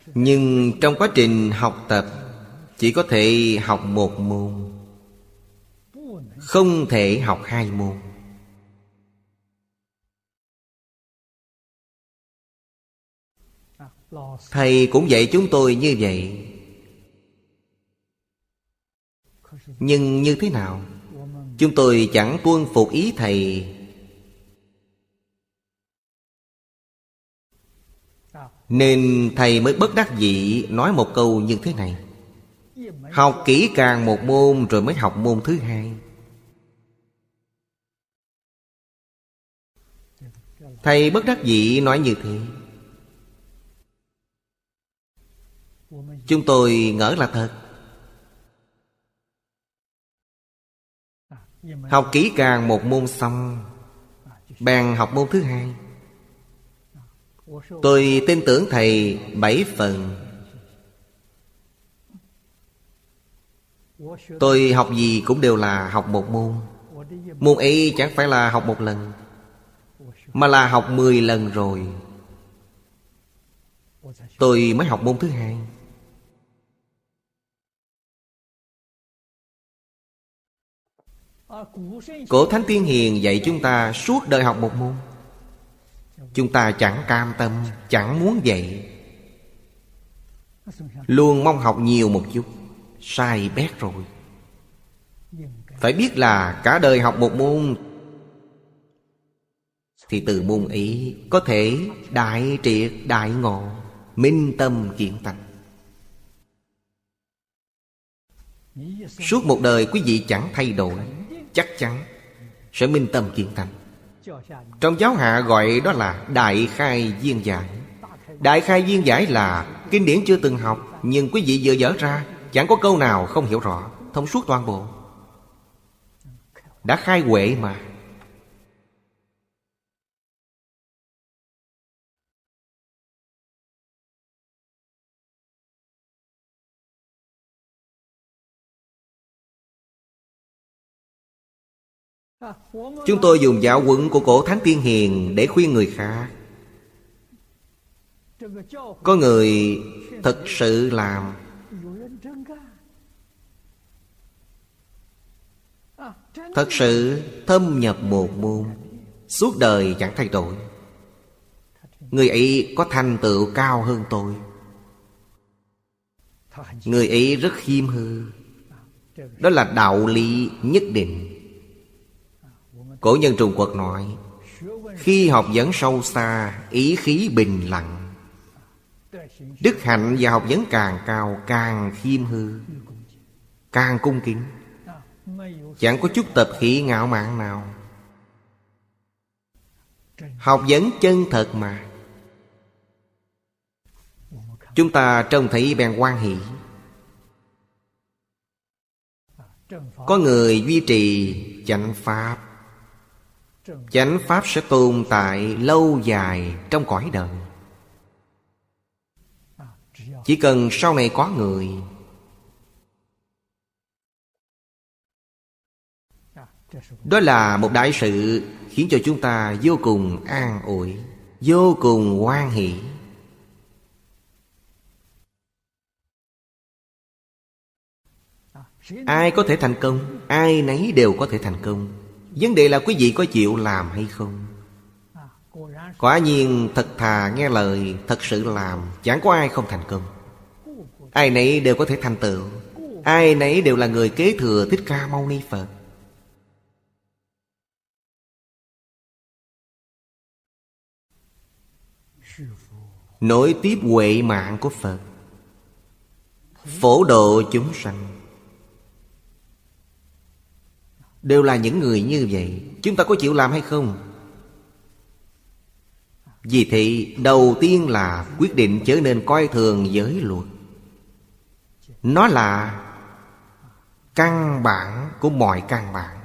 Nhưng trong quá trình học tập chỉ có thể học một môn, không thể học hai môn. Thầy cũng dạy chúng tôi như vậy. Nhưng như thế nào? Chúng tôi chẳng tuân phục ý thầy, nên thầy mới bất đắc dĩ nói một câu như thế này: học kỹ càng một môn rồi mới học môn thứ hai. Thầy bất đắc dĩ nói như thế. Chúng tôi ngỡ là thật. Học kỹ càng một môn xong, bèn học môn thứ hai. Tôi tin tưởng thầy 7 phần. Tôi học gì cũng đều là học một môn. Môn ấy chẳng phải là học một lần, mà là học 10 lần rồi. Tôi mới học môn thứ hai. Cổ Thánh Tiên Hiền dạy chúng ta suốt đời học một môn. Chúng ta chẳng cam tâm, chẳng muốn dạy, luôn mong học nhiều một chút. Sai bét rồi. Phải biết là cả đời học một môn, thì từ môn ấy có thể đại triệt đại ngộ, minh tâm kiến tánh. Suốt một đời quý vị chẳng thay đổi, chắc chắn sẽ minh tâm kiến tánh. Trong giáo hạ gọi đó là đại khai viên giải. Đại khai viên giải là kinh điển chưa từng học, nhưng quý vị vừa dở ra, chẳng có câu nào không hiểu rõ, thông suốt toàn bộ. Đã khai huệ mà. Chúng tôi dùng giáo huấn của Cổ Thánh Tiên Hiền để khuyên người khác. Có người thật sự làm, thật sự thâm nhập một môn, suốt đời chẳng thay đổi. Người ấy có thành tựu cao hơn tôi. Người ấy rất khiêm hư. Đó là đạo lý nhất định. Cổ nhân Trung Quốc nói: khi học vấn sâu xa, ý khí bình lặng. Đức hạnh và học vấn càng cao, càng khiêm hư, càng cung kính, chẳng có chút tập khí ngạo mạn nào. Học vấn chân thật mà. Chúng ta trông thấy bèn hoan hỷ. Có người duy trì chánh pháp, chánh pháp sẽ tồn tại lâu dài trong cõi đời. Chỉ cần sau này có người, đó là một đại sự khiến cho chúng ta vô cùng an ủi, vô cùng hoan hỷ. Ai có thể thành công? Ai nấy đều có thể thành công. Vấn đề là quý vị có chịu làm hay không. Quả nhiên thật thà nghe lời, thật sự làm, chẳng có ai không thành công. Ai nấy đều có thể thành tựu. Ai nấy đều là người kế thừa Thích Ca Mâu Ni Phật. Nối tiếp huệ mạng của Phật, phổ độ chúng sanh, đều là những người như vậy. Chúng ta có chịu làm hay không? Vì thế đầu tiên là quyết định trở nên coi thường giới luật. Nó là căn bản của mọi căn bản.